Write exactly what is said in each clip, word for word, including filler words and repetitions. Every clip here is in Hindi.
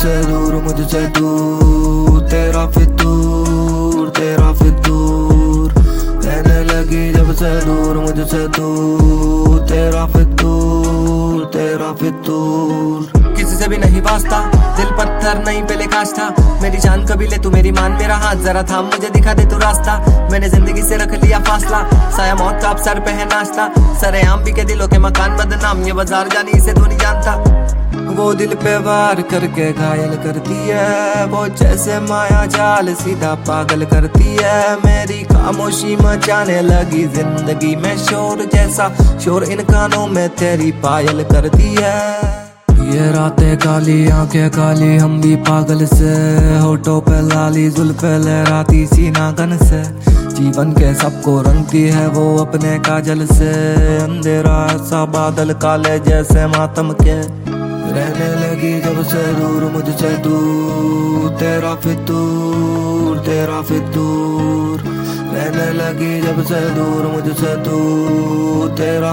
से दूर मुझसे दूर, तेरा फितूर तेरा फितूर। रहने लगी जब से दूर मुझसे दूर, तेरा फितूर तेरा फितूर। किसी से भी नहीं वास्ता, दिल पत्थर नहीं पहले काश था। मेरी जान कभी ले तू मेरी मान, मेरा हाथ जरा थाम मुझे दिखा दे तू रास्ता। मैंने जिंदगी से रख लिया फासला, साया मौत का अब सर पे है नाश्ता। सरेआम भी के दिलों के मकान बदनाम, ये बाजार जानी इसे तू नहीं जानता। वो दिल पे वार करके घायल करती है, वो जैसे माया जाल सीधा पागल करती है। मेरी खामोशी मचाने लगी जिंदगी में शोर जैसा, शोर इन कानों में तेरी पायल करती है। ये रातें काली आंखें काली, हम भी पागल से। होठों पे लाली जुल्फे लहराती सीना गन से। जीवन के सबको रंगती है वो अपने काजल से। अंधेरा ऐसा बादल काले जैसे मातम के। रहने लगी जब से दूर मुझसे दूर, तेरा फितूर तेरा फितूर। रहने लगी जब से दूर मुझसे दूर, तेरा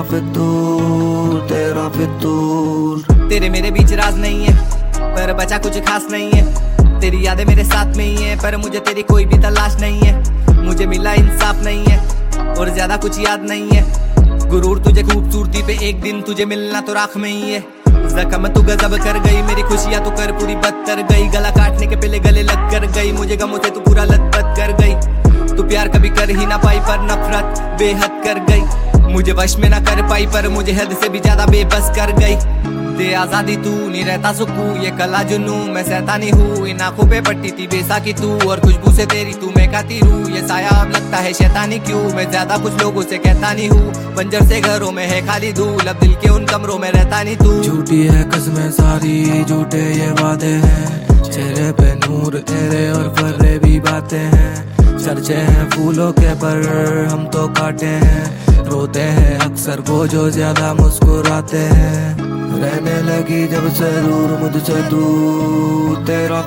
फितूर तेरा फितूर। तेरे मेरे बीच राज नहीं है, पर बचा कुछ खास नहीं है। तेरी यादें मेरे साथ में ही है, पर मुझे तेरी कोई भी तलाश नहीं है। मुझे मिला इंसाफ नहीं है, और ज्यादा कुछ याद नहीं है। गुरूर तुझे खूबसूरती पे, एक दिन तुझे मिलना तो राख में ही है। जख्म तू गजब कर गई, मेरी खुशियां तू कर पूरी बदतर गई। गला काटने के पहले गले लग कर गई, मुझे गमों से तू पूरा लथपथ कर गई। तू प्यार कभी कर ही ना पाई, पर नफरत बेहद कर गई। मुझे वश में ना कर पाई, पर मुझे हद से भी ज्यादा बेबस कर गई। दे आजादी तू, नहीं रहता सुकून ये कला जुनू। मैं शैतानी हूँ, इन आंखों पे पट्टी थी बेसाखी तू, और खुशबू से तेरी तू मैं खाती रू। ये साया अब लगता है शैतानी क्यों, मैं ज्यादा कुछ लोगों से कहता नहीं हूँ। बंजर से घरों में है खाली धूल, अब दिल के उन कमरों में रहता नहीं तू। झूठी है कसमें सारी, झूठे ये वादे हैं। चेहरे पे नूर तेरे और फर्रे भी बातें हैं। चर्चे हैं फूलों के पर हम तो काटे हैं। रोते हैं अक्सर वो जो ज्यादा मुस्कुराते हैं। रहने लगी जब से दूर मुझसे दूर, तेरा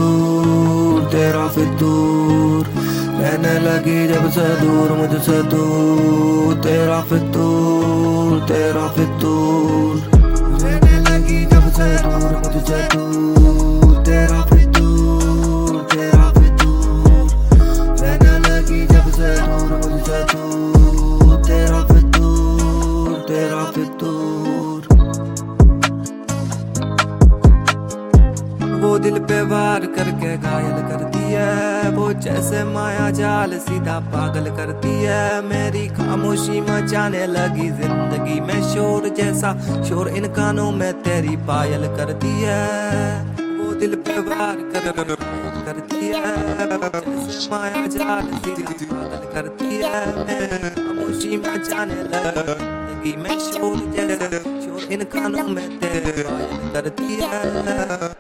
फितूर तेरा फितूर। रहने लगी जब से दूर मुझसे दूर, तेरा फितूर तेरा फितूर। रहने लगी जब से दूर मुझसे दूर, तेरा फितूर तेरा फितूर। रहने लगी जब से दूर मुझसे दूर, तेरा फितूर तेरा फितूर। वो दिल पे वार करके घायल करती है, वो जैसे माया जाल सीधा पागल करती है। मेरी खामोशी मचाने लगी जिंदगी में शोर जैसा, शोर इन कानों में तेरी पायल करती है। वो दिल पे वार कर करती है, जैसे माया जाल सीधा पागल करती है। खामोशी मचाने लगी जिंदगी में शोर जैसा, शोर इन कानों में तेरी पायल करती है।